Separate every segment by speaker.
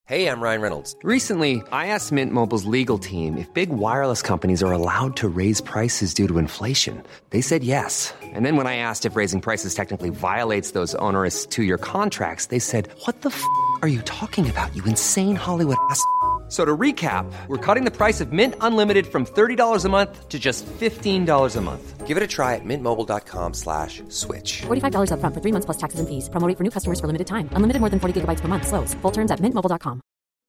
Speaker 1: Hey, I'm Ryan Reynolds.
Speaker 2: Recently, I asked Mint Mobile's legal team if big wireless companies are allowed to raise prices due to inflation. They said yes. And then when I asked if raising prices technically violates those onerous two-year contracts, they said, "What the f*** are you talking about, you insane Hollywood ass?" So to recap, we're cutting the price of Mint Unlimited from $30 a month to just $15 a month.
Speaker 1: Give it a try at mintmobile.com/switch.
Speaker 3: $45 up front for 3 months plus taxes and fees. Promo rate for new customers for limited time. Unlimited more than 40 gigabytes per month. Slows full terms at mintmobile.com.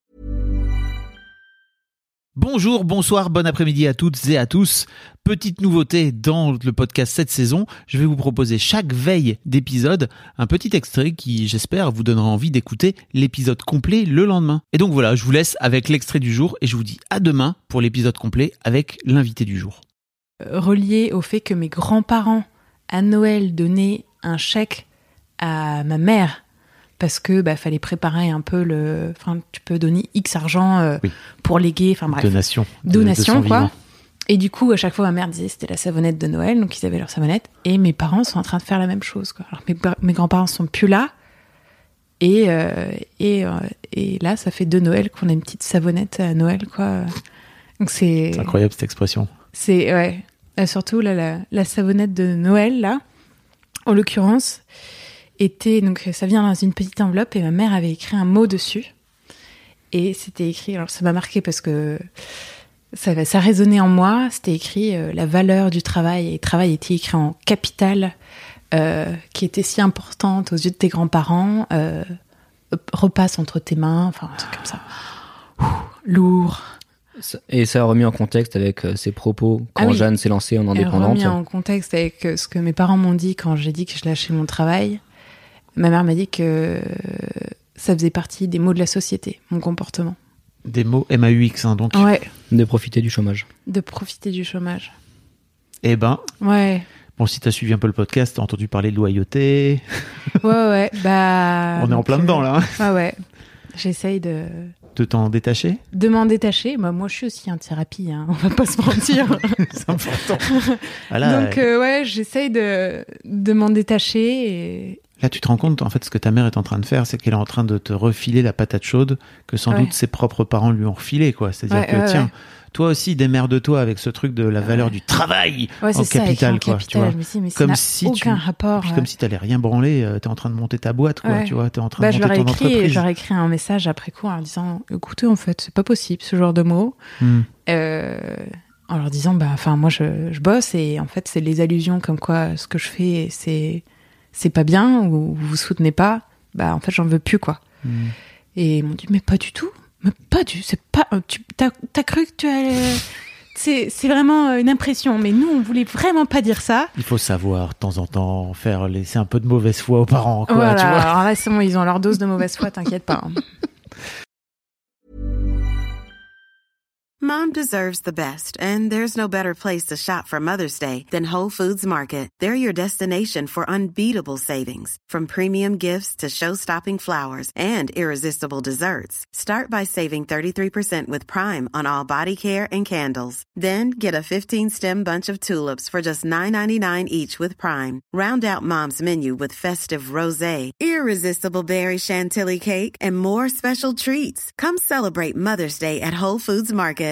Speaker 4: Bonjour, bonsoir, bon après-midi à toutes et à tous. Petite nouveauté dans le podcast cette saison, je vais vous proposer chaque veille d'épisode un petit extrait qui, j'espère, vous donnera envie d'écouter l'épisode complet le lendemain. Et donc voilà, je vous laisse avec l'extrait du jour et je vous dis à demain pour l'épisode complet avec l'invité du jour.
Speaker 5: Relié au fait que mes grands-parents, à Noël, donnaient un chèque à ma mère parce que fallait préparer un peu tu peux donner X argent pour léguer, bref.
Speaker 4: Donation
Speaker 5: quoi.
Speaker 4: Vivant.
Speaker 5: Et du coup, à chaque fois, ma mère disait c'était la savonnette de Noël, donc ils avaient leur savonnette. Et mes parents sont en train de faire la même chose, quoi. Alors mes grands-parents sont plus là. Et là, ça fait 2 Noëls qu'on a une petite savonnette à Noël, quoi. Donc c'est
Speaker 4: incroyable cette expression.
Speaker 5: C'est ouais. Surtout là, la savonnette de Noël, là, en l'occurrence, était donc ça vient dans une petite enveloppe et ma mère avait écrit un mot dessus. Et c'était écrit, alors ça m'a marqué parce que ça résonnait en moi. C'était écrit la valeur du travail. Et travail était écrit en capital, qui était si importante aux yeux de tes grands-parents. Repasse entre tes mains, un truc comme ça. Lourd.
Speaker 6: Et ça a remis en contexte avec ses propos quand Jeanne s'est lancée en indépendante.
Speaker 5: Remis en contexte avec ce que mes parents m'ont dit quand j'ai dit que je lâchais mon travail. Ma mère m'a dit que ça faisait partie des mots de la société, mon comportement.
Speaker 4: Des mots MAUX, donc.
Speaker 5: Ouais.
Speaker 6: De profiter du chômage.
Speaker 4: Eh ben.
Speaker 5: Ouais.
Speaker 4: Bon, si t'as suivi un peu le podcast, t'as entendu parler de loyauté.
Speaker 5: Ouais.
Speaker 4: On est en plein dedans, là.
Speaker 5: Ouais. J'essaye de
Speaker 4: t'en détacher.
Speaker 5: De m'en détacher. Moi, je suis aussi en thérapie, on va pas se mentir.
Speaker 4: C'est important. Voilà.
Speaker 5: Donc, j'essaye de m'en détacher et...
Speaker 4: Là, tu te rends compte, en fait, ce que ta mère est en train de faire, c'est qu'elle est en train de te refiler la patate chaude que sans doute ses propres parents lui ont refilé, quoi. C'est-à-dire que, tiens, toi aussi, démerde-toi avec ce truc de la valeur du travail en capital, quoi. Tu vois.
Speaker 5: Mais comme si aucun rapport.
Speaker 4: Puis comme si t'allais rien branler, t'es en train de monter ta boîte, quoi. Tu vois, t'es en train de monter ton entreprise.
Speaker 5: Je leur ai écrit un message après coup en leur disant, écoutez, en fait, c'est pas possible, ce genre de mots. En leur disant, moi, je bosse et en fait, c'est les allusions comme quoi ce que je fais, c'est pas bien ou vous soutenez pas, en fait j'en veux plus, quoi. Et ils m'ont dit mais pas du tout, c'est pas t'as cru que tu allais c'est vraiment une impression, mais nous on voulait vraiment pas dire ça.
Speaker 4: Il faut savoir de temps en temps laisser un peu de mauvaise foi aux parents, quoi.
Speaker 5: Voilà,
Speaker 4: tu vois.
Speaker 5: alors là c'est bon, ils ont leur dose de mauvaise foi, t'inquiète pas.
Speaker 7: Mom deserves the best, and there's no better place to shop for Mother's Day than Whole Foods Market. They're your destination for unbeatable savings, from premium gifts to show-stopping flowers and irresistible desserts. Start by saving 33% with Prime on all body care and candles. Then get a 15-stem bunch of tulips for just $9.99 each with Prime. Round out Mom's menu with festive rosé, irresistible berry chantilly cake, and more special treats. Come celebrate Mother's Day at Whole Foods Market.